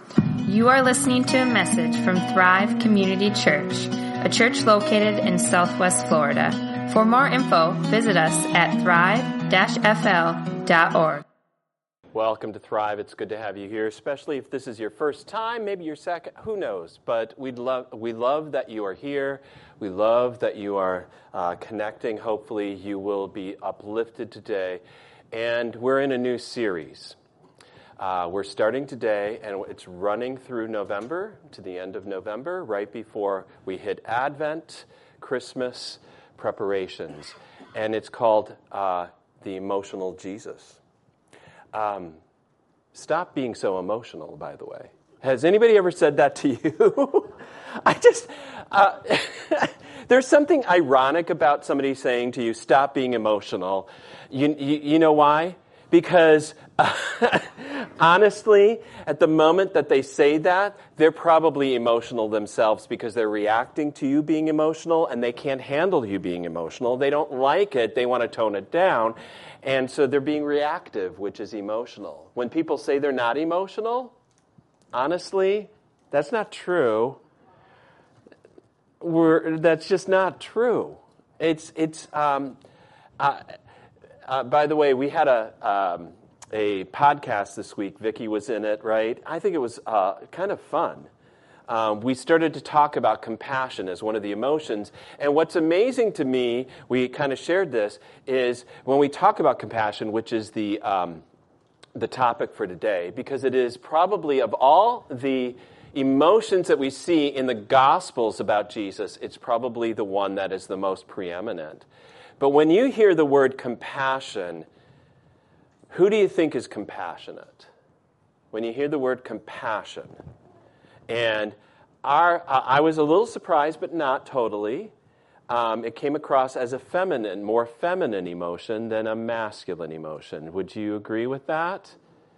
You are listening to a message from Thrive Community Church, a church located in Southwest Florida. For more info, visit us at thrive-fl.org. Welcome to Thrive. It's good to have you here, especially if this is your first time, maybe your second, who knows. But we love that you are here. We love that you are connecting. Hopefully you will be uplifted today. And we're in a new series. We're starting today, and it's running through November, to the end of November, right before we hit Advent, Christmas preparations. And it's called The Emotional Jesus. Stop being so emotional, by the way. Has anybody ever said that to you? There's something ironic about somebody saying to you, stop being emotional. You know why? Because honestly, at the moment that they say that, they're probably emotional themselves because they're reacting to you being emotional and they can't handle you being emotional. They don't like it. They want to tone it down. And so they're being reactive, which is emotional. When people say they're not emotional, honestly, that's not true. That's just not true. By the way, we had a podcast this week. Vicki was in it, right? I think it was kind of fun. We started to talk about compassion as one of the emotions. And what's amazing to me, we kind of shared this, is when we talk about compassion, which is the topic for today, because it is probably of all the emotions that we see in the Gospels about Jesus, it's probably the one that is the most preeminent. But when you hear the word compassion, who do you think is compassionate? When you hear the word compassion. And I was a little surprised, but not totally. It came across as a more feminine emotion than a masculine emotion. Would you agree with that?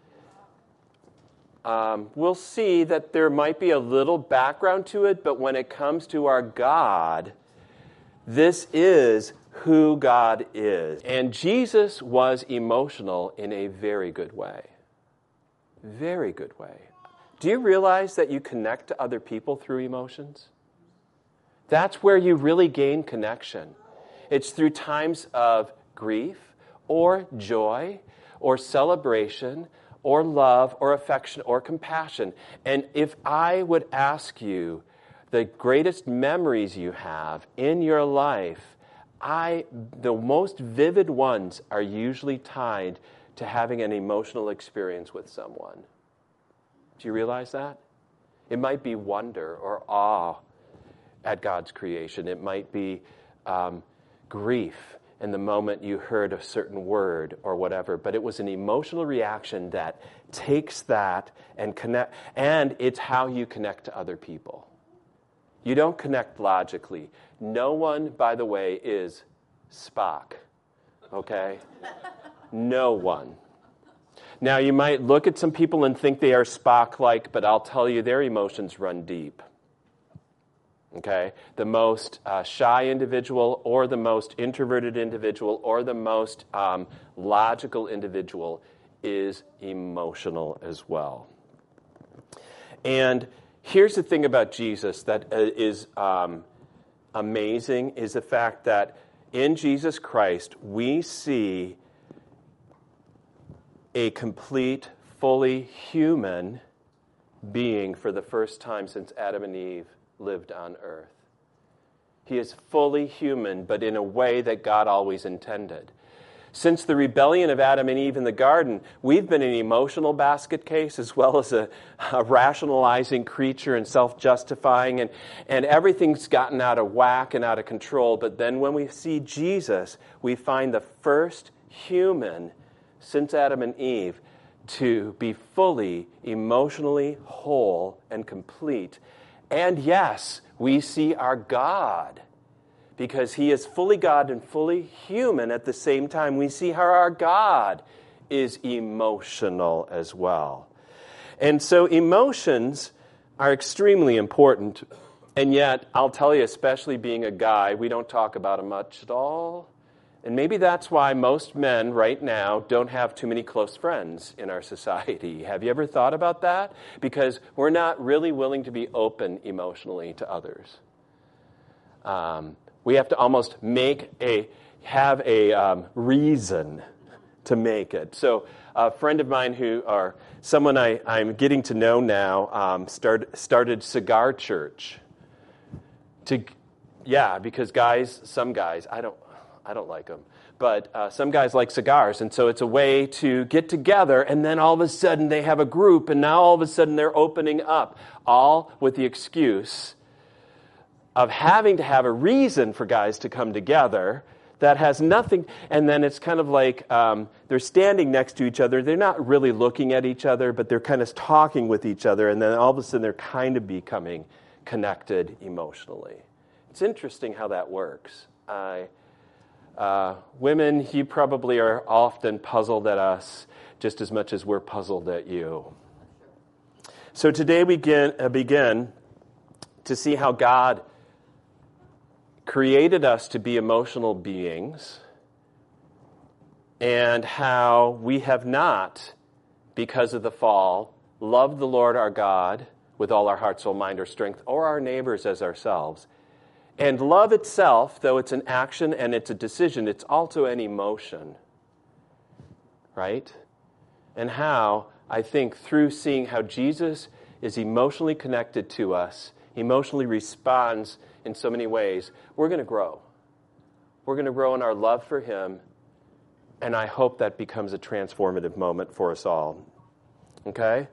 We'll see that there might be a little background to it, but when it comes to our God, this is who God is. And Jesus was emotional in a very good way. Very good way. Do you realize that you connect to other people through emotions? That's where you really gain connection. It's through times of grief or joy or celebration or love or affection or compassion. And if I would ask you the greatest memories you have in your life, the most vivid ones are usually tied to having an emotional experience with someone. Do you realize that? It might be wonder or awe at God's creation. It might be grief in the moment you heard a certain word or whatever. But it was an emotional reaction that takes that and connect, and it's how you connect to other people. You don't connect logically. No one, by the way, is Spock, okay? No one. Now, you might look at some people and think they are Spock-like, but I'll tell you, their emotions run deep, okay? The most shy individual or the most introverted individual or the most logical individual is emotional as well. And here's the thing about Jesus that is amazing, is the fact that in Jesus Christ, we see a complete, fully human being for the first time since Adam and Eve lived on earth. He is fully human, but in a way that God always intended. Since the rebellion of Adam and Eve in the garden, we've been an emotional basket case as well as a rationalizing creature and self-justifying, and everything's gotten out of whack and out of control. But then when we see Jesus, we find the first human since Adam and Eve to be fully emotionally whole and complete. And yes, we see our God, because he is fully God and fully human at the same time. We see how our God is emotional as well. And so emotions are extremely important. And yet, I'll tell you, especially being a guy, we don't talk about them much at all. And maybe that's why most men right now don't have too many close friends in our society. Have you ever thought about that? Because we're not really willing to be open emotionally to others. We have to almost have a reason to make it. So a friend of mine someone I'm getting to know now started Cigar Church. Because some guys, I don't like them, but some guys like cigars, and so it's a way to get together, and then all of a sudden they have a group, and now all of a sudden they're opening up, all with the excuse of having to have a reason for guys to come together that has nothing, and then it's kind of like they're standing next to each other. They're not really looking at each other, but they're kind of talking with each other, and then all of a sudden they're kind of becoming connected emotionally. It's interesting how that works. Women, you probably are often puzzled at us just as much as we're puzzled at you. So today we begin to see how God created us to be emotional beings and how we have not, because of the fall, loved the Lord our God with all our heart, soul, mind, or strength, or our neighbors as ourselves. And love itself, though it's an action and it's a decision, it's also an emotion, right? And how, I think, through seeing how Jesus is emotionally connected to us, emotionally responds in so many ways, we're going to grow. We're going to grow in our love for Him, and I hope that becomes a transformative moment for us all. Okay?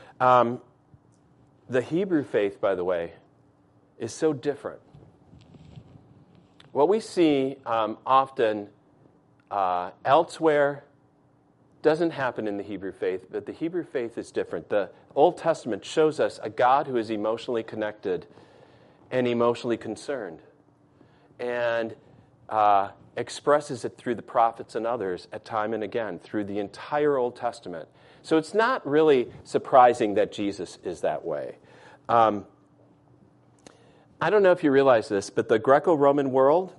The Hebrew faith, by the way, is so different. What we see often elsewhere doesn't happen in the Hebrew faith, but the Hebrew faith is different. The Old Testament shows us a God who is emotionally connected and emotionally concerned, and expresses it through the prophets and others at time and again through the entire Old Testament. So it's not really surprising that Jesus is that way. I don't know if you realize this, but the Greco-Roman world,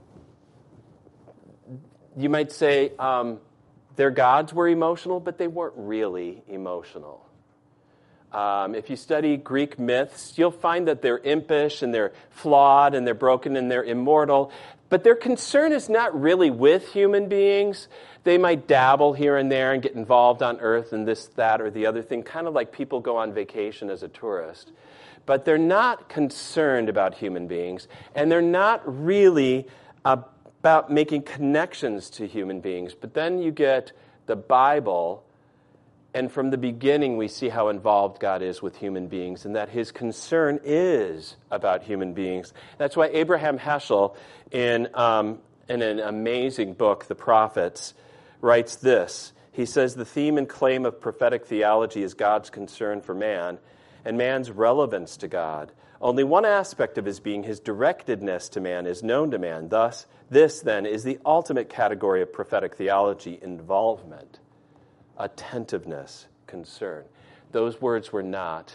you might say their gods were emotional, but they weren't really emotional. If you study Greek myths, you'll find that they're impish and they're flawed and they're broken and they're immortal, but their concern is not really with human beings. They might dabble here and there and get involved on earth and this, that, or the other thing, kind of like people go on vacation as a tourist. But they're not concerned about human beings, and they're not really about making connections to human beings. But then you get the Bible, and from the beginning we see how involved God is with human beings, and that His concern is about human beings. That's why Abraham Heschel, in an amazing book, The Prophets, writes this. He says, the theme and claim of prophetic theology is God's concern for man, and man's relevance to God. Only one aspect of His being, His directedness to man, is known to man. Thus, this, then, is the ultimate category of prophetic theology: involvement, attentiveness, concern. Those words were not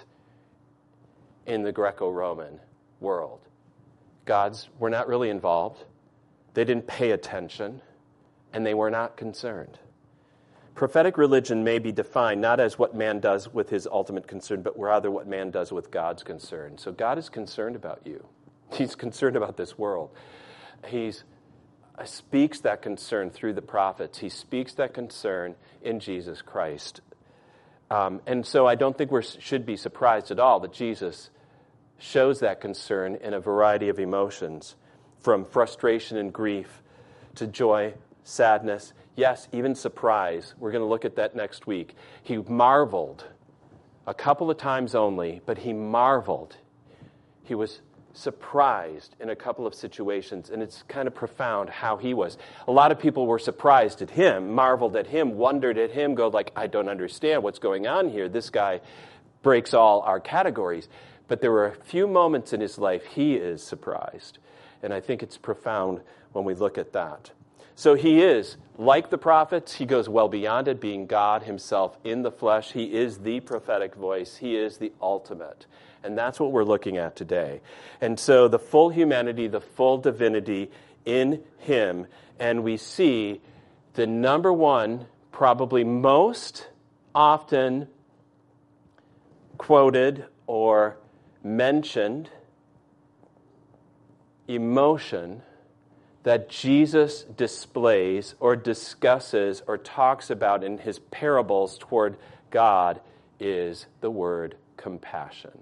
in the Greco-Roman world. Gods were not really involved. They didn't pay attention, and they were not concerned. Prophetic religion may be defined not as what man does with his ultimate concern, but rather what man does with God's concern. So God is concerned about you. He's concerned about this world. He speaks that concern through the prophets. He speaks that concern in Jesus Christ. And so I don't think we should be surprised at all that Jesus shows that concern in a variety of emotions, from frustration and grief to joy, sadness, yes, even surprise. We're going to look at that next week. He marveled a couple of times only, but he marveled. He was surprised in a couple of situations, and it's kind of profound how he was. A lot of people were surprised at him, marveled at him, wondered at him, go like, I don't understand what's going on here. This guy breaks all our categories. But there were a few moments in his life he is surprised, and I think it's profound when we look at that. So he is, like the prophets, he goes well beyond it, being God himself in the flesh. He is the prophetic voice. He is the ultimate. And that's what we're looking at today. And so the full humanity, the full divinity in him. And we see the number one, probably most often quoted or mentioned emotion that Jesus displays or discusses or talks about in his parables toward God is the word compassion.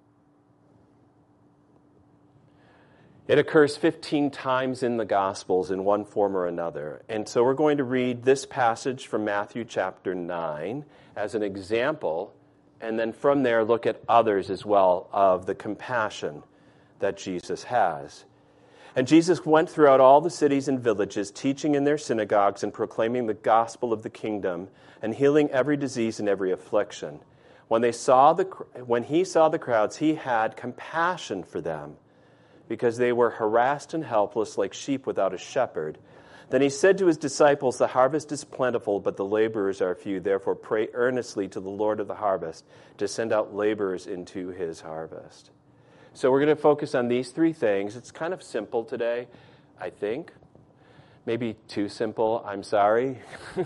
It occurs 15 times in the Gospels in one form or another. And so we're going to read this passage from Matthew chapter 9 as an example, and then from there look at others as well of the compassion that Jesus has. And Jesus went throughout all the cities and villages, teaching in their synagogues and proclaiming the gospel of the kingdom and healing every disease and every affliction. When he saw the crowds, he had compassion for them, because they were harassed and helpless like sheep without a shepherd. Then he said to his disciples, "The harvest is plentiful, but the laborers are few. Therefore pray earnestly to the Lord of the harvest to send out laborers into his harvest." So we're going to focus on these three things. It's kind of simple today, I think. Maybe too simple, I'm sorry.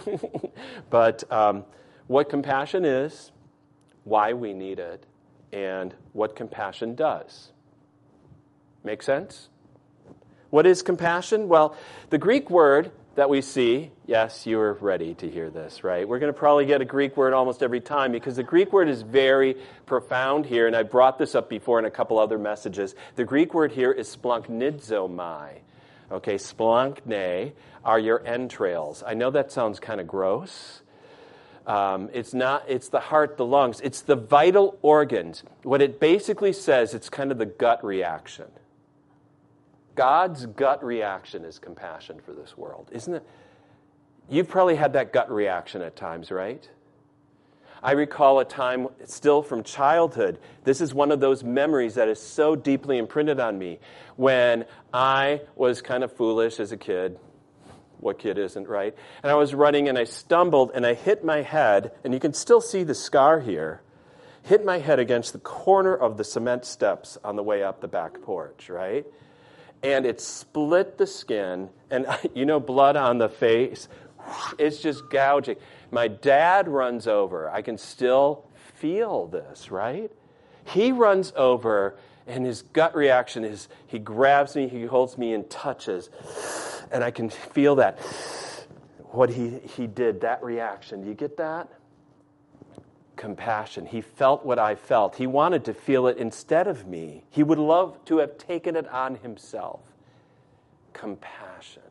But what compassion is, why we need it, and what compassion does. Make sense? What is compassion? Well, the Greek word that we see, yes, you are ready to hear this, right? We're going to probably get a Greek word almost every time because the Greek word is very profound here, and I brought this up before in a couple other messages. The Greek word here is splanchnizomai. Okay, splanchne are your entrails. I know that sounds kind of gross. It's not. It's the heart, the lungs. It's the vital organs. What it basically says, it's kind of the gut reaction. God's gut reaction is compassion for this world, isn't it? You've probably had that gut reaction at times, right? I recall a time still from childhood. This is one of those memories that is so deeply imprinted on me. When I was kind of foolish as a kid. What kid isn't, right? And I was running and I stumbled and I hit my head, and you can still see the scar here, hit my head against the corner of the cement steps on the way up the back porch, right? And it split the skin, and blood on the face, it's just gouging. My dad runs over. I can still feel this, right? He runs over, and his gut reaction is he grabs me, he holds me and touches, and I can feel that. What he did, that reaction. Do you get that? Compassion. He felt what I felt. He wanted to feel it instead of me. He would love to have taken it on himself. Compassion.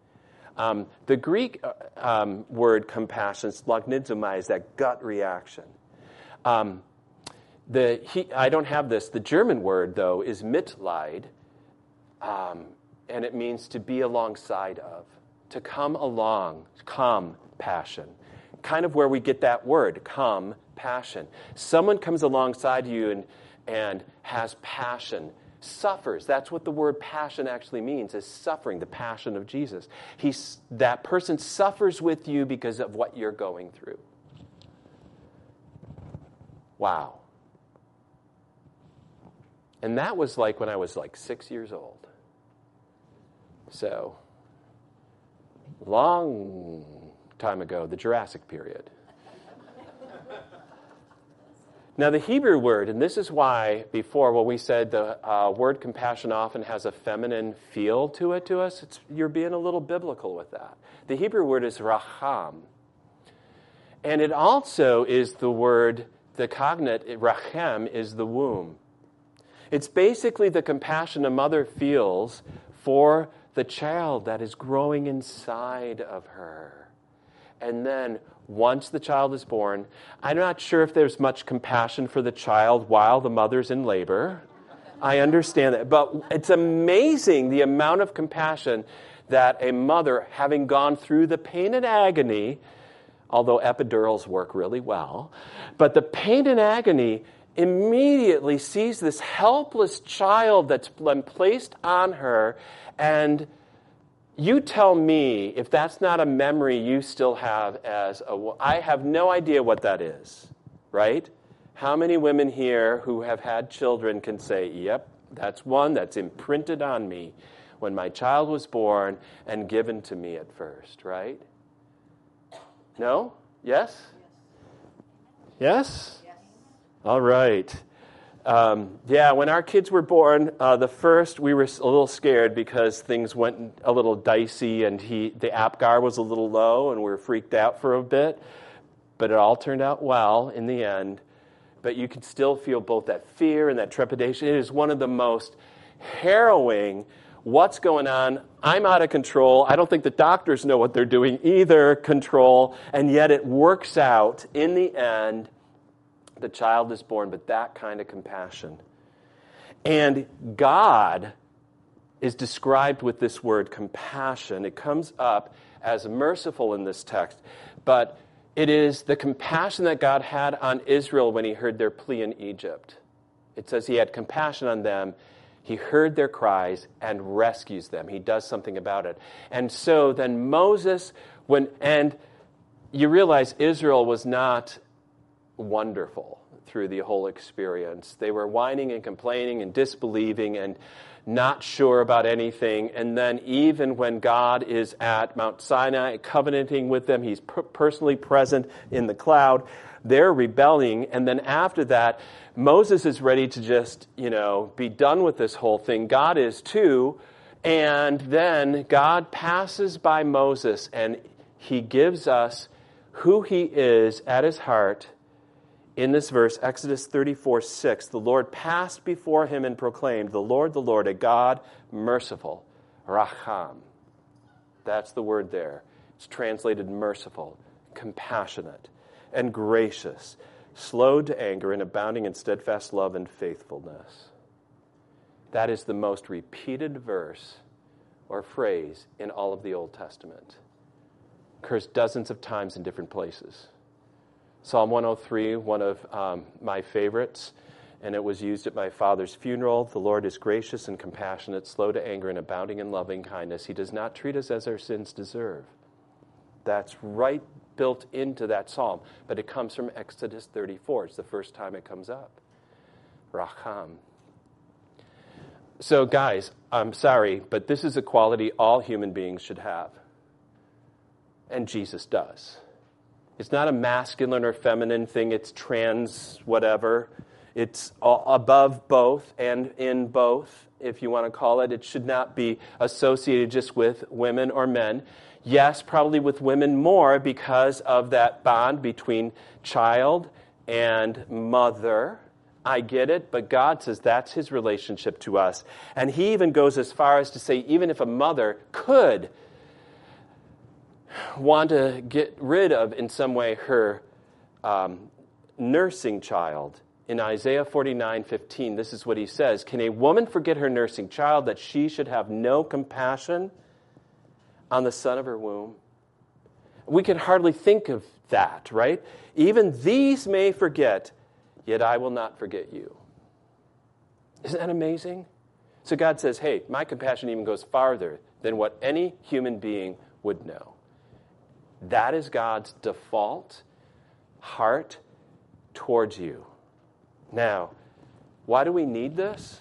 The Greek word compassion, splanchnizomai, is that gut reaction. I don't have this. The German word, though, is Mitleid, and it means to be alongside of, to come along, compassion. Kind of where we get that word, compassion. Someone comes alongside you and has passion, suffers. That's what the word passion actually means, is suffering, the passion of Jesus. That person suffers with you because of what you're going through. Wow. And that was like when I was like 6 years old. So, long time ago, the Jurassic period. Now, the Hebrew word, and this is why before, we said the word compassion often has a feminine feel to us. You're being a little biblical with that. The Hebrew word is racham. And it also is the word, the cognate, rachem, is the womb. It's basically the compassion a mother feels for the child that is growing inside of her. And then once the child is born, I'm not sure if there's much compassion for the child while the mother's in labor. I understand that. But it's amazing the amount of compassion that a mother, having gone through the pain and agony, although epidurals work really well, but the pain and agony, immediately sees this helpless child that's been placed on her, and you tell me if that's not a memory you still have I have no idea what that is, right? How many women here who have had children can say, yep, that's one that's imprinted on me when my child was born and given to me at first, right? No? Yes? Yes? Yes. All right. When our kids were born, the first, we were a little scared because things went a little dicey and the APGAR was a little low and we were freaked out for a bit. But it all turned out well in the end. But you can still feel both that fear and that trepidation. It is one of the most harrowing, what's going on? I'm out of control. I don't think the doctors know what they're doing either, control. And yet it works out in the end. The child is born, but that kind of compassion. And God is described with this word, compassion. It comes up as merciful in this text, but it is the compassion that God had on Israel when he heard their plea in Egypt. It says he had compassion on them. He heard their cries and rescues them. He does something about it. And so then Moses, and you realize Israel was not wonderful through the whole experience. They were whining and complaining and disbelieving and not sure about anything. And then even when God is at Mount Sinai covenanting with them, he's personally present in the cloud, they're rebelling. And then after that, Moses is ready to just, be done with this whole thing. God is too. And then God passes by Moses and he gives us who he is at his heart. In this verse, Exodus 34:6, the Lord passed before him and proclaimed, the Lord, a God merciful, racham. That's the word there. It's translated merciful, compassionate, and gracious, slow to anger, and abounding in steadfast love and faithfulness. That is the most repeated verse or phrase in all of the Old Testament. Occurs dozens of times in different places. Psalm 103, one of my favorites, and it was used at my father's funeral. The Lord is gracious and compassionate, slow to anger, and abounding in loving kindness. He does not treat us as our sins deserve. That's right built into that psalm, but it comes from Exodus 34. It's the first time it comes up. Racham. So guys, I'm sorry, but this is a quality all human beings should have. And Jesus does. It's not a masculine or feminine thing. It's trans whatever. It's above both and in both, if you want to call it. It should not be associated just with women or men. Yes, probably with women more because of that bond between child and mother. I get it, but God says that's his relationship to us. And he even goes as far as to say, even if a mother could want to get rid of, in some way, her nursing child. In Isaiah 49:15, this is what he says, can a woman forget her nursing child that she should have no compassion on the son of her womb? We can hardly think of that, right? Even these may forget, yet I will not forget you. Isn't that amazing? So God says, hey, my compassion even goes farther than what any human being would know. That is God's default heart towards you. Now, why do we need this?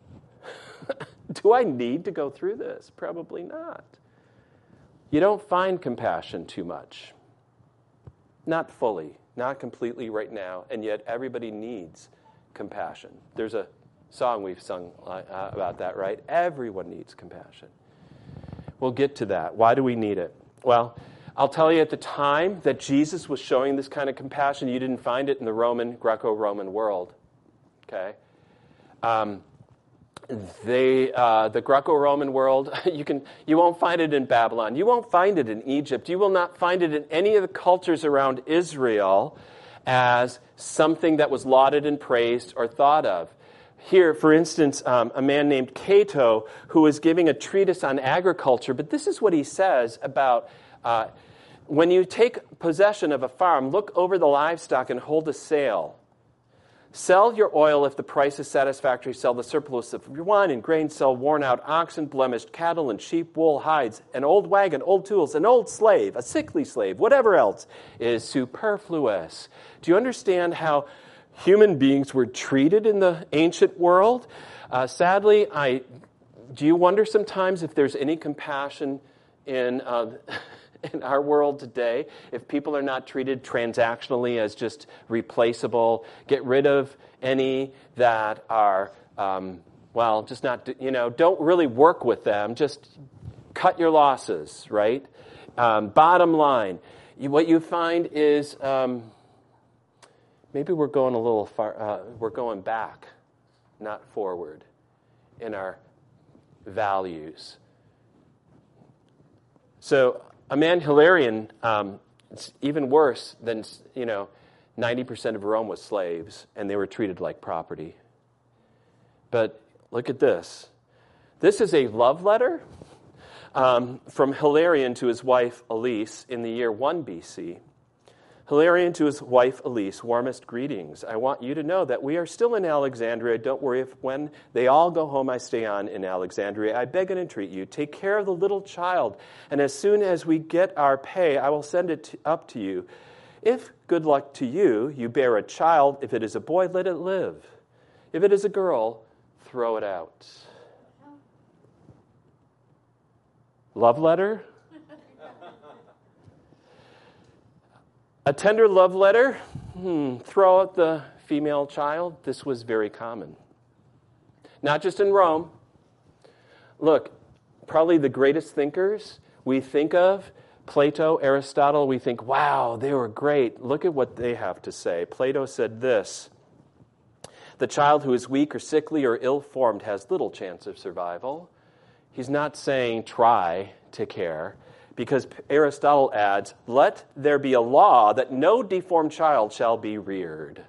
Do I need to go through this? Probably not. You don't find compassion too much. Not fully, not completely right now, and yet everybody needs compassion. There's a song we've sung about that, right? Everyone needs compassion. We'll get to that. Why do we need it? Well, I'll tell you, at the time that Jesus was showing this kind of compassion, you didn't find it in the Greco-Roman world. Okay? The Greco-Roman world, you won't find it in Babylon. You won't find it in Egypt. You will not find it in any of the cultures around Israel as something that was lauded and praised or thought of. Here, for instance, a man named Cato, who was giving a treatise on agriculture, but this is what he says about when you take possession of a farm, look over the livestock and hold a sale. Sell your oil if the price is satisfactory. Sell the surplus of your wine and grain. Sell worn-out oxen, blemished cattle, and sheep, wool, hides, an old wagon, old tools, an old slave, a sickly slave, whatever else is superfluous. Do you understand how human beings were treated in the ancient world? Sadly, Do you wonder sometimes if there's any compassion in in our world today? If people are not treated transactionally as just replaceable, get rid of any that are, just not, don't really work with them. Just cut your losses, right? Bottom line, what you find is maybe we're going a little far, we're going back, not forward in our values. So a man Hilarion, it's even worse than, 90% of Rome was slaves, and they were treated like property. But look at this. This is a love letter from Hilarion to his wife Elise in the year 1 BC. Hilarion to his wife Elise, warmest greetings. I want you to know that we are still in Alexandria. Don't worry if when they all go home I stay on in Alexandria. I beg and entreat you, take care of the little child, and as soon as we get our pay, I will send it up to you. If, good luck to you, you bear a child, if it is a boy, let it live. If it is a girl, throw it out. Love letter? A tender love letter? Throw out the female child? This was very common. Not just in Rome. Look, probably the greatest thinkers we think of, Plato, Aristotle, we think, wow, they were great. Look at what they have to say. Plato said this: the child who is weak or sickly or ill-formed has little chance of survival. He's not saying try to care, because Aristotle adds, let there be a law that no deformed child shall be reared.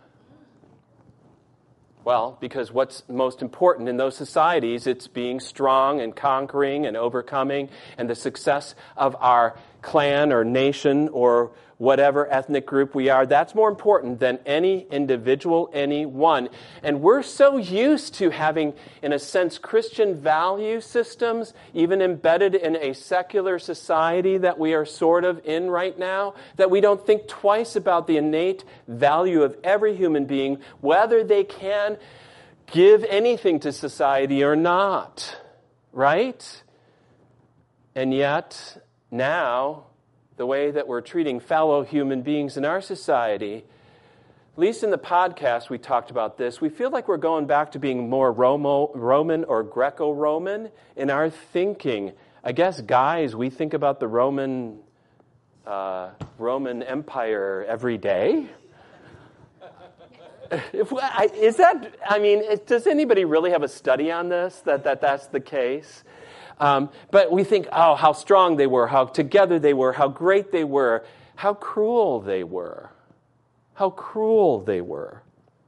Well, because what's most important in those societies, it's being strong and conquering and overcoming, and the success of our clan or nation or whatever ethnic group we are. That's more important than any individual, any one. And we're so used to having, in a sense, Christian value systems, even embedded in a secular society that we are sort of in right now, that we don't think twice about the innate value of every human being, whether they can give anything to society or not, right? And yet, now, the way that we're treating fellow human beings in our society, at least in the podcast we talked about this, we feel like we're going back to being more Roman or Greco-Roman in our thinking. I guess, guys, we think about the Roman Empire every day. Does anybody really have a study on this, that's the case? But we think, oh, how strong they were, how together they were, how great they were, how cruel they were. How cruel they were.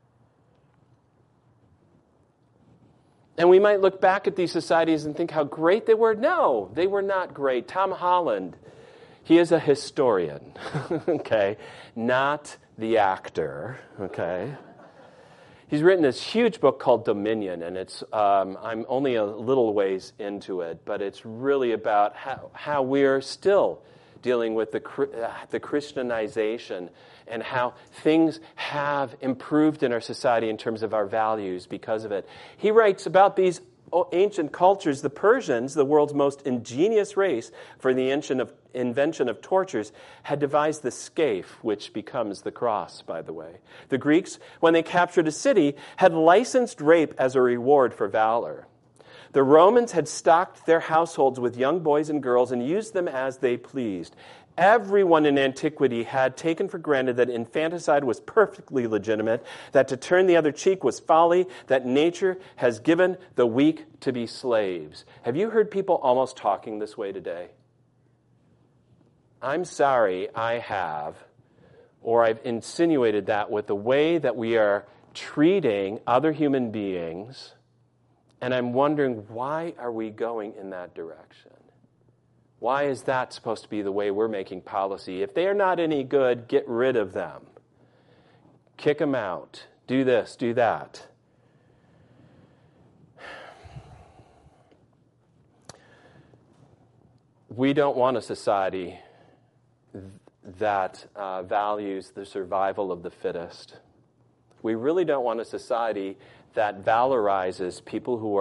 And we might look back at these societies and think how great they were. No, they were not great. Tom Holland, he is a historian, okay, not the actor, okay. He's written this huge book called Dominion, and it's I'm only a little ways into it, but it's really about how we're still dealing with the Christianization and how things have improved in our society in terms of our values because of it. He writes about these ancient cultures. The Persians, the world's most ingenious race for the invention of tortures, had devised the scaphe, which becomes the cross, by the way. The Greeks, when they captured a city, had licensed rape as a reward for valor. The Romans had stocked their households with young boys and girls and used them as they pleased. Everyone in antiquity had taken for granted that infanticide was perfectly legitimate, that to turn the other cheek was folly, that nature has given the weak to be slaves. Have you heard people almost talking this way today? I'm sorry, I have, or I've insinuated that with the way that we are treating other human beings, and I'm wondering, why are we going in that direction? Why is that supposed to be the way we're making policy? If they are not any good, get rid of them. Kick them out. Do this, do that. We don't want a society that values the survival of the fittest. We really don't want a society that valorizes people who are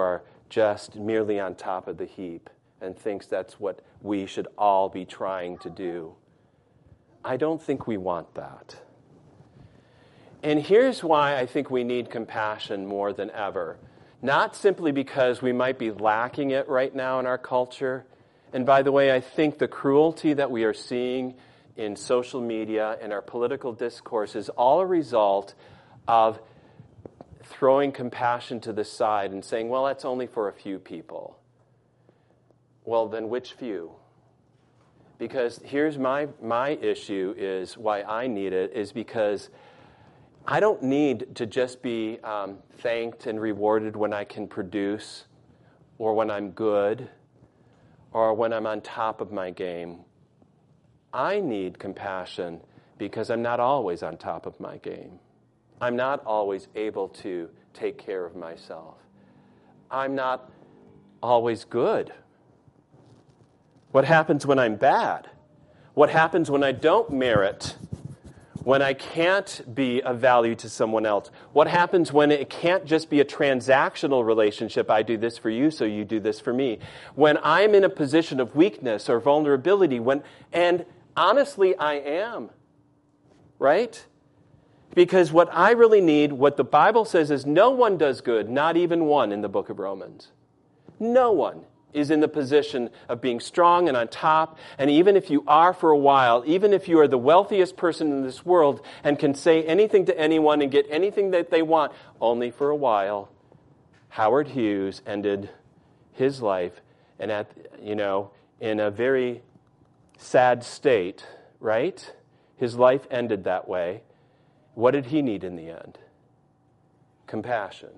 just merely on top of the heap and thinks that's what we should all be trying to do. I don't think we want that. And here's why I think we need compassion more than ever. Not simply because we might be lacking it right now in our culture. And by the way, I think the cruelty that we are seeing in social media and our political discourse is all a result of throwing compassion to the side and saying, well, that's only for a few people. Well, then which few? Because here's my issue is why I need it is because I don't need to just be thanked and rewarded when I can produce or when I'm good or when I'm on top of my game. I need compassion because I'm not always on top of my game. I'm not always able to take care of myself. I'm not always good. What happens when I'm bad? What happens when I don't merit? When I can't be of value to someone else? What happens when it can't just be a transactional relationship? I do this for you, so you do this for me. When I'm in a position of weakness or vulnerability, and honestly, I am. Right? Because what I really need, what the Bible says is no one does good, not even one in the book of Romans. No one is in the position of being strong and on top. And even if you are for a while, even if you are the wealthiest person in this world and can say anything to anyone and get anything that they want, only for a while, Howard Hughes ended his life and in a very sad state, right? His life ended that way. What did he need in the end? Compassion.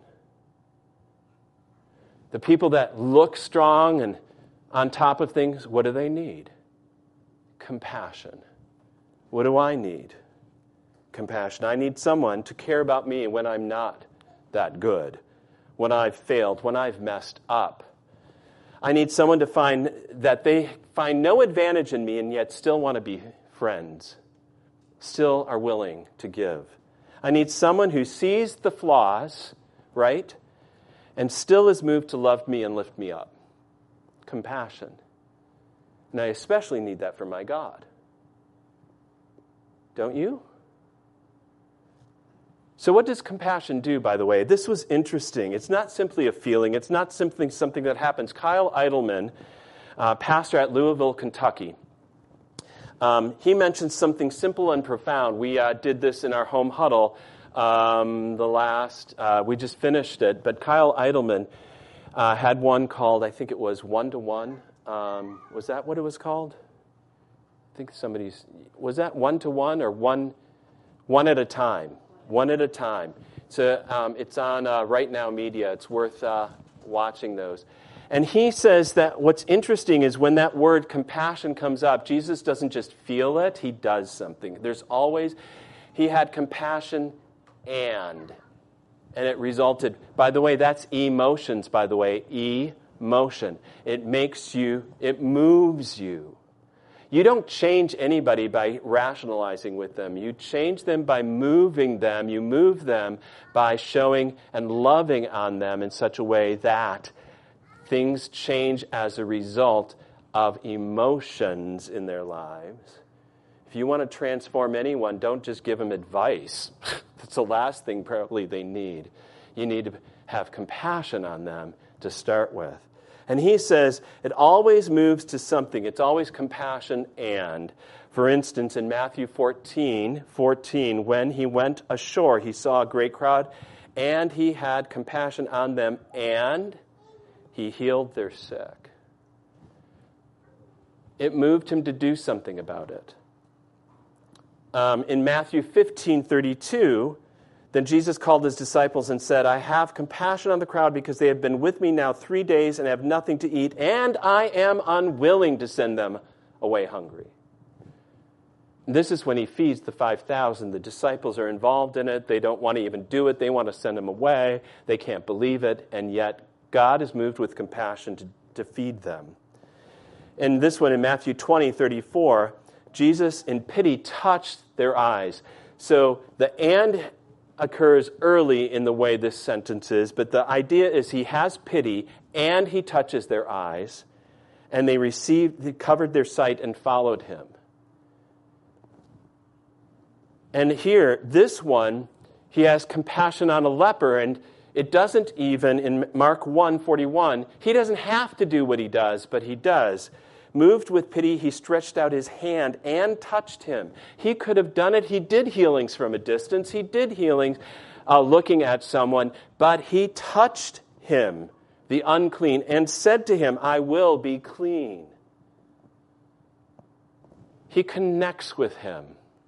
The people that look strong and on top of things, what do they need? Compassion. What do I need? Compassion. I need someone to care about me when I'm not that good, when I've failed, when I've messed up. I need someone to find that they find no advantage in me and yet still want to be friends, still are willing to give. I need someone who sees the flaws, right, and still is moved to love me and lift me up. Compassion. And I especially need that for my God. Don't you? So what does compassion do, by the way? This was interesting. It's not simply a feeling. It's not simply something that happens. Kyle Idleman, pastor at Louisville, Kentucky, he mentioned something simple and profound. We did this in our home huddle. We just finished it, but Kyle Idleman had one called, I think it was 1-to-1. Was that what it was called? I think was that 1-to-1 or one at a time? One at a time. So it's on Right Now Media. It's worth watching those. And he says that what's interesting is when that word compassion comes up, Jesus doesn't just feel it, he does something. He had compassion and it resulted, by the way, that's emotions, by the way, emotion. It moves you. You don't change anybody by rationalizing with them. You change them by moving them. You move them by showing and loving on them in such a way that things change as a result of emotions in their lives. If you want to transform anyone, don't just give them advice. That's the last thing probably they need. You need to have compassion on them to start with. And he says it always moves to something. It's always compassion and. For instance, in Matthew 14, when he went ashore, he saw a great crowd, and he had compassion on them, and he healed their sick. It moved him to do something about it. In Matthew 15:32, then Jesus called his disciples and said, I have compassion on the crowd because they have been with me now 3 days and have nothing to eat, and I am unwilling to send them away hungry. This is when he feeds the 5,000. The disciples are involved in it. They don't want to even do it. They want to send them away. They can't believe it, and yet God is moved with compassion to feed them. And this one in Matthew 20:34, Jesus in pity touched their eyes. So the and occurs early in the way this sentence is, but the idea is he has pity and he touches their eyes, and they covered their sight and followed him. And here, this one, he has compassion on a leper, and it doesn't even, in Mark 1:41, he doesn't have to do what he does, but he does. Moved with pity, he stretched out his hand and touched him. He could have done it. He did healings from a distance. He did healings looking at someone, but he touched him, the unclean, and said to him, I will be clean. He connects with him.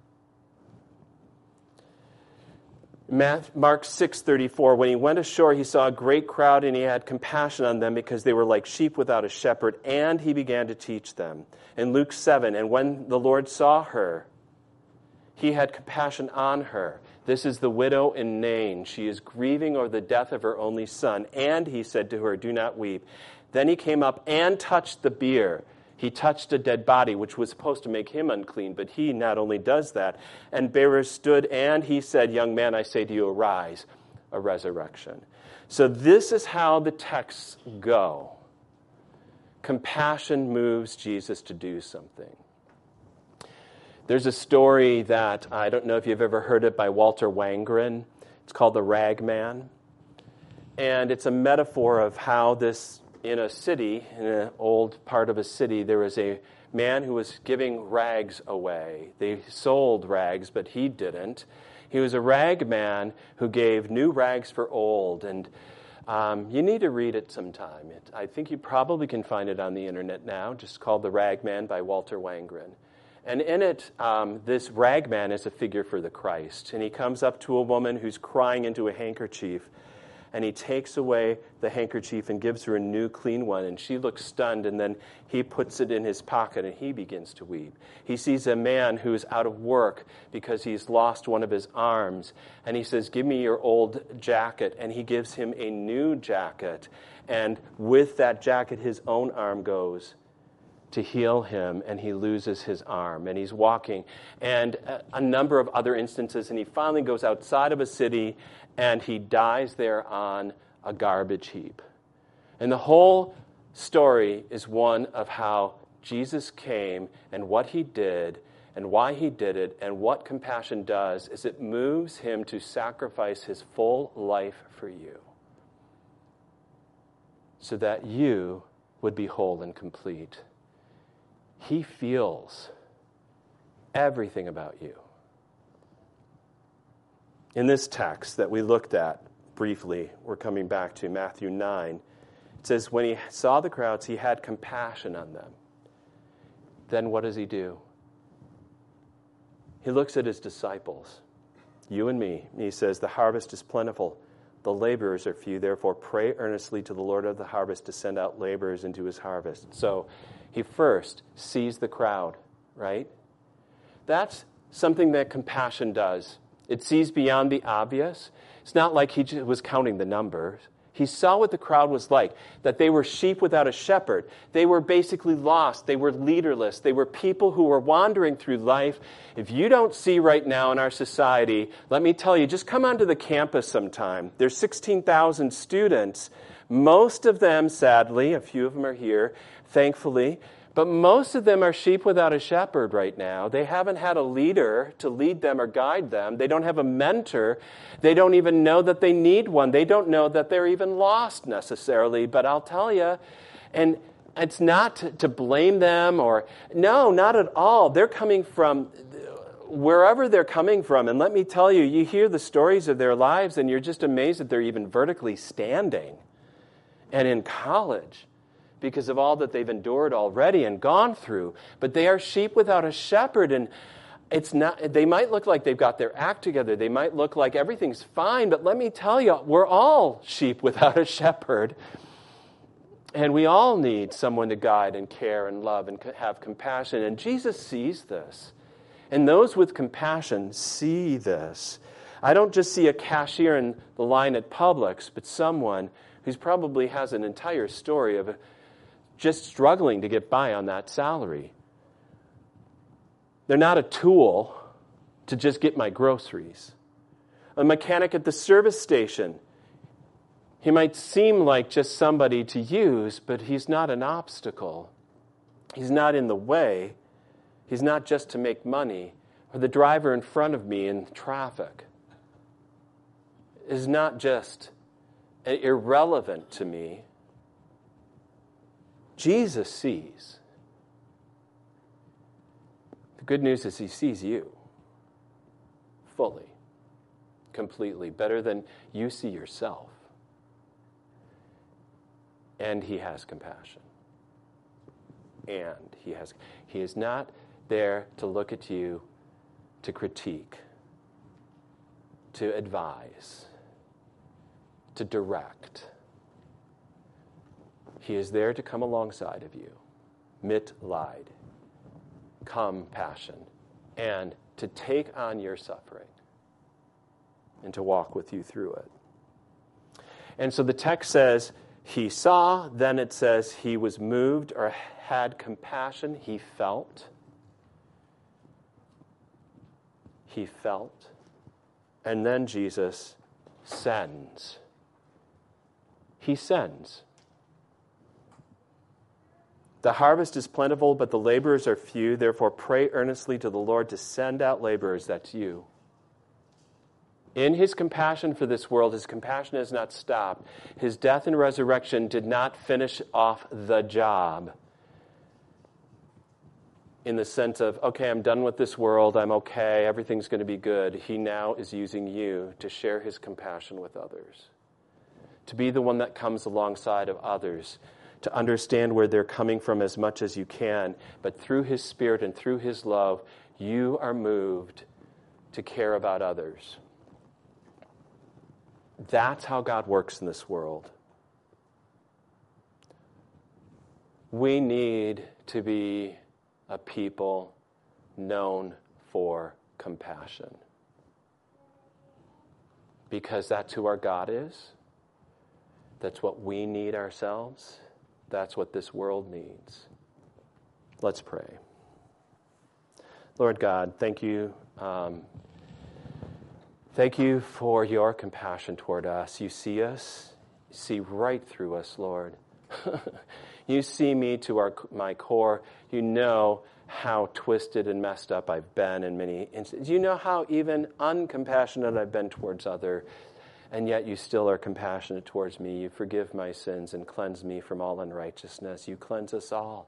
Mark 6:34, when he went ashore, he saw a great crowd, and he had compassion on them because they were like sheep without a shepherd, and he began to teach them. In Luke 7, and when the Lord saw her, he had compassion on her. This is the widow in Nain. She is grieving over the death of her only son, and he said to her, do not weep. Then he came up and touched the bier. He touched a dead body, which was supposed to make him unclean, but he not only does that. And bearers stood, and he said, young man, I say to you, arise, a resurrection. So this is how the texts go. Compassion moves Jesus to do something. There's a story that, I don't know if you've ever heard it, by Walter Wangerin. It's called The Rag Man. And it's a metaphor of how this, in a city, in an old part of a city, there was a man who was giving rags away. They sold rags, but he didn't. He was a rag man who gave new rags for old. And you need to read it sometime. I think you probably can find it on the internet now, just called The Rag Man by Walter Wangerin. And in it, this rag man is a figure for the Christ. And he comes up to a woman who's crying into a handkerchief, and he takes away the handkerchief and gives her a new clean one. And she looks stunned, and then he puts it in his pocket, and he begins to weep. He sees a man who is out of work because he's lost one of his arms. And he says, give me your old jacket. And he gives him a new jacket. And with that jacket, his own arm goes to heal him, and he loses his arm, and he's walking. And a number of other instances, and he finally goes outside of a city, and he dies there on a garbage heap. And the whole story is one of how Jesus came and what he did and why he did it, and what compassion does is it moves him to sacrifice his full life for you so that you would be whole and complete. He feels everything about you. In this text that we looked at briefly, we're coming back to Matthew 9, it says, when he saw the crowds, he had compassion on them. Then what does he do? He looks at his disciples, you and me, and he says, the harvest is plentiful, the laborers are few, therefore pray earnestly to the Lord of the harvest to send out laborers into his harvest. So he first sees the crowd, right? That's something that compassion does. It sees beyond the obvious. It's not like he was counting the numbers. He saw what the crowd was like, that they were sheep without a shepherd. They were basically lost. They were leaderless. They were people who were wandering through life. If you don't see right now in our society, let me tell you, just come onto the campus sometime. There's 16,000 students. Most of them, sadly, a few of them are here, thankfully, but most of them are sheep without a shepherd right now. They haven't had a leader to lead them or guide them. They don't have a mentor. They don't even know that they need one. They don't know that they're even lost necessarily. But I'll tell you, and it's not to blame them or, no, not at all. They're coming from wherever they're coming from. And let me tell you, you hear the stories of their lives and you're just amazed that they're even vertically standing and in college, because of all that they've endured already and gone through. But they are sheep without a shepherd, and it's not. They might look like they've got their act together. They might look like everything's fine, but let me tell you, we're all sheep without a shepherd. And we all need someone to guide and care and love and have compassion. And Jesus sees this. And those with compassion see this. I don't just see a cashier in the line at Publix, but someone who probably has an entire story of just struggling to get by on that salary. They're not a tool to just get my groceries. a mechanic at the service station. He might seem like just somebody to use, but he's not an obstacle. He's not in the way. He's not just to make money. Or the driver in front of me in traffic is not just irrelevant to me. Jesus sees. The good news is he sees you fully, completely, better than you see yourself. And he has compassion. And he is not there to look at you, to critique, to advise, to direct. He is there to come alongside of you, Mitleid, compassion, and to take on your suffering and to walk with you through it. And so the text says, he saw, then it says he was moved or had compassion, he felt. He felt. And then Jesus sends. He sends. The harvest is plentiful, but the laborers are few. Therefore, pray earnestly to the Lord to send out laborers. That's you. In his compassion for this world, his compassion has not stopped. His death and resurrection did not finish off the job in the sense of, okay, I'm done with this world, I'm okay, everything's going to be good. He now is using you to share his compassion with others, to be the one that comes alongside of others, to understand where they're coming from as much as you can. But through his Spirit and through his love, you are moved to care about others. That's how God works in this world. We need to be a people known for compassion. Because that's who our God is. That's what we need ourselves. That's what this world needs. Let's pray. Lord God, thank you. Thank you for your compassion toward us. You see us. You see right through us, Lord. You see me to my core. You know how twisted and messed up I've been in many instances. You know how even uncompassionate I've been towards others, and yet you still are compassionate towards me. You forgive my sins and cleanse me from all unrighteousness. You cleanse us all.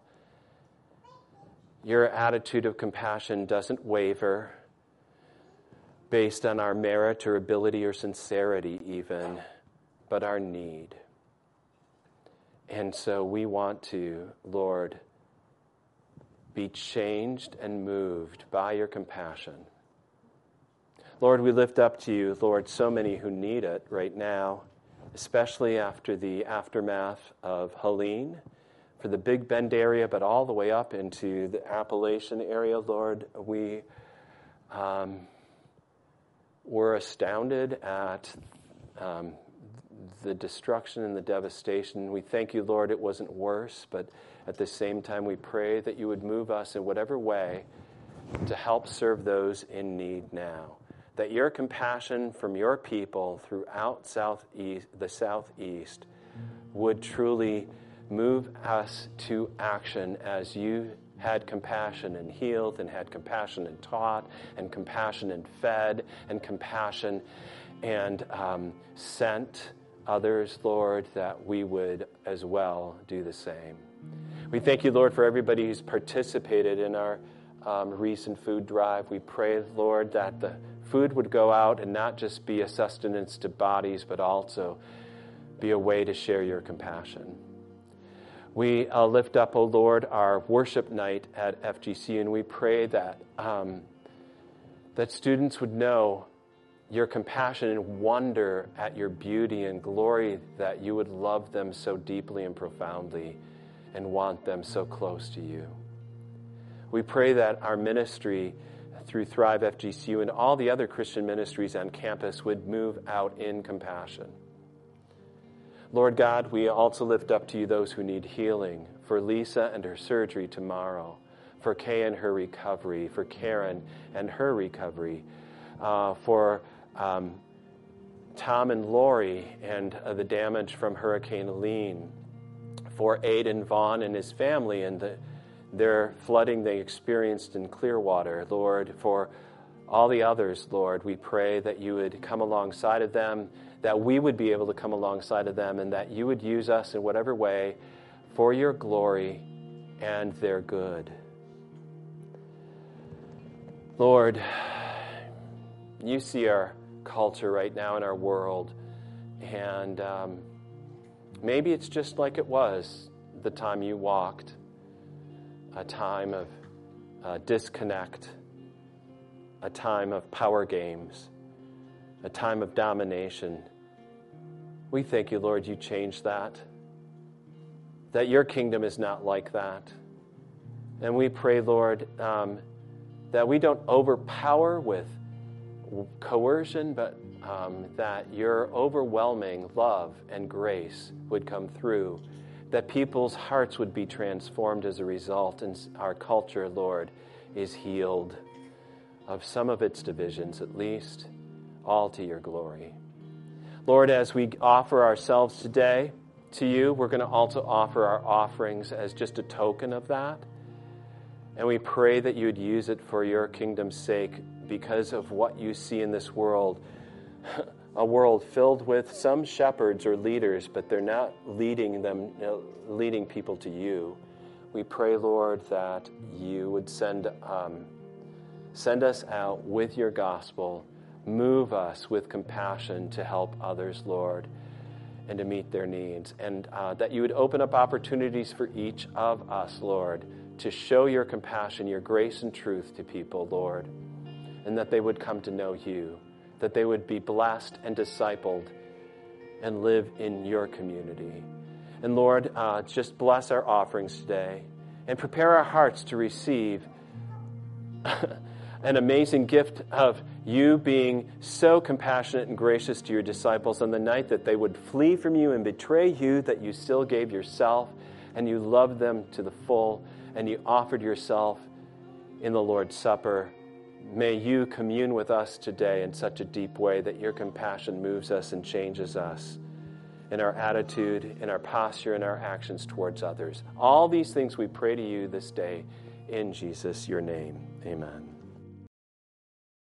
Your attitude of compassion doesn't waver based on our merit or ability or sincerity even, but our need. And so we want to, Lord, be changed and moved by your compassion. Lord, we lift up to you, Lord, so many who need it right now, especially after the aftermath of Helene, for the Big Bend area, but all the way up into the Appalachian area, Lord. We were astounded at the destruction and the devastation. We thank you, Lord, it wasn't worse, but at the same time we pray that you would move us in whatever way to help serve those in need now. That your compassion from your people throughout the Southeast would truly move us to action as you had compassion and healed and had compassion and taught and compassion and fed and compassion and sent others, Lord, that we would as well do the same. We thank you, Lord, for everybody who's participated in our recent food drive. We pray, Lord, that the food would go out and not just be a sustenance to bodies, but also be a way to share your compassion. We lift up, O Lord, our worship night at FGC, and we pray that that students would know your compassion and wonder at your beauty and glory, that you would love them so deeply and profoundly and want them so close to you. We pray that our ministry through Thrive FGCU and all the other Christian ministries on campus would move out in compassion. Lord God, we also lift up to you those who need healing, for Lisa and her surgery tomorrow, for Kay and her recovery, for Karen and her recovery, for Tom and Lori and the damage from Hurricane Helene, for Aidan Vaughn and his family and their flooding they experienced in Clearwater. Lord, for all the others, Lord, we pray that you would come alongside of them, that we would be able to come alongside of them, and that you would use us in whatever way for your glory and their good. Lord, you see our culture right now in our world, and maybe it's just like it was the time you walked, a time of disconnect, a time of power games, a time of domination. We thank you, Lord, you changed that your kingdom is not like that. And we pray, Lord, that we don't overpower with coercion, but that your overwhelming love and grace would come through, that people's hearts would be transformed as a result, and our culture, Lord, is healed of some of its divisions, at least, all to your glory. Lord, as we offer ourselves today to you, we're going to also offer our offerings as just a token of that. And we pray that you would use it for your kingdom's sake because of what you see in this world. A world filled with some shepherds or leaders, but they're not leading people to you. We pray, Lord, that you would send us out with your gospel, move us with compassion to help others, Lord, and to meet their needs. And that you would open up opportunities for each of us, Lord, to show your compassion, your grace and truth to people, Lord, and that they would come to know you, that they would be blessed and discipled and live in your community. And Lord, just bless our offerings today and prepare our hearts to receive an amazing gift of you being so compassionate and gracious to your disciples on the night that they would flee from you and betray you, that you still gave yourself and you loved them to the full and you offered yourself in the Lord's Supper. May you commune with us today in such a deep way that your compassion moves us and changes us in our attitude, in our posture, in our actions towards others. All these things we pray to you this day in Jesus, your name. Amen.